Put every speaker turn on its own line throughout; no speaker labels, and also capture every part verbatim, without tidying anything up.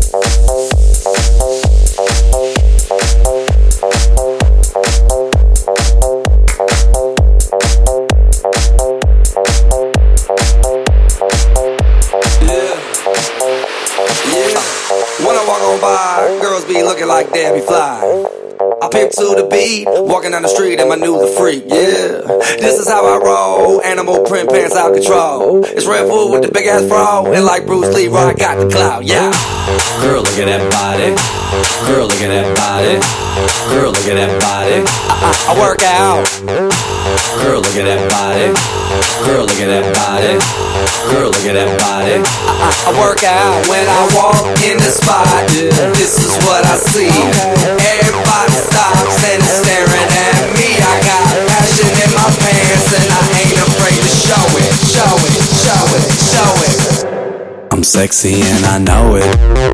When I walk on by, girls be looking like Debbie Fly. I pimp to the beat, walking down the street and my new the freak, yeah. This is how I roll, animal print pants out control. It's Red Bull with the big ass bra, and like Bruce Lee, I got the clout, yeah.
Girl, look at that body. Girl, look at that body. Girl, look at that body.
I, I, I work out.
Girl, look at that body. Girl, look at that body. Girl, look at that body.
I, I, I work out when I walk in the spot. This is what I see. Everybody stops and is staring at me. I got passion in my pants and I ain't afraid to show it, show it, show it, show it.
I'm sexy and I know it.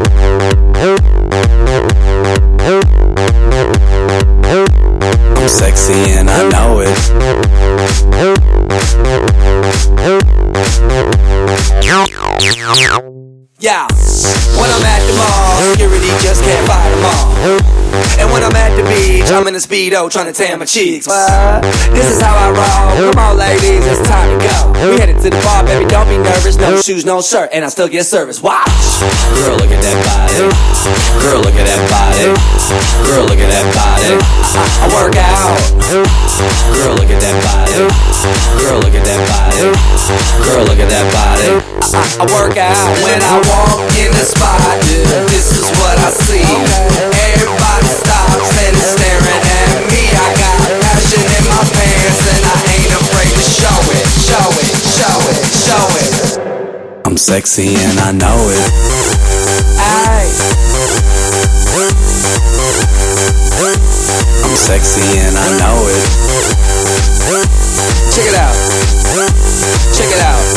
I'm sexy and I know it.
Yeah, when I'm at the mall, security just can't fight them all. And when I'm at the beach, I'm in a Speedo trying to tan my cheeks. But this is how I roll. Come on, ladies, it's time to go. We headed to the bar, baby, don't be nervous. No shoes, no shirt, and I still get service. Watch.
Girl, look at that body. Girl, look at that body. Girl, look at that body.
I, I work out.
Girl, look at that body. Girl, look at that body. Girl, look at that body.
I, I work out when I walk in the spot. This is what I see. Everybody stops and is staring at me. I got passion in my pants and I ain't afraid to show it, show it, show it, show it.
I'm sexy and I know it.
Aye.
I'm sexy and I know it.
Check it out. Check it out.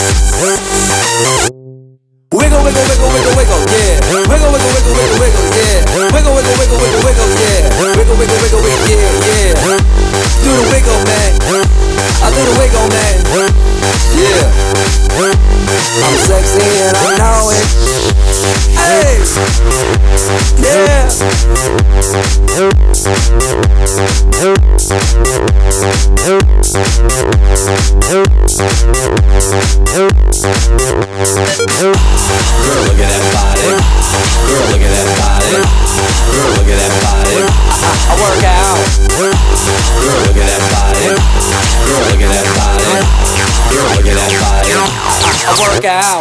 Wiggle, wiggle, wiggle, wiggle, wiggle, yeah. Wiggle, wiggle, wiggle, wiggle, wiggle, yeah. Wiggle, wiggle, wiggle, wiggle, wiggle, yeah. Wiggle, wiggle, wiggle, wiggle, yeah, yeah. Do the wiggle, man. I do the wiggle, man. Yeah. I'm sexy and I know it. Hey. Yeah.
Girl, look at that body. Girl, look at that body. Girl, look at that body.
I, I work out.
Girl, look at that body. Girl, look at that body. Girl, look at that body.
I, I work out.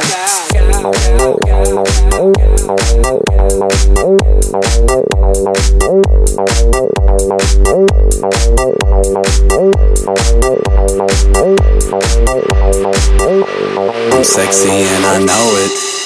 I'm sexy and I know it.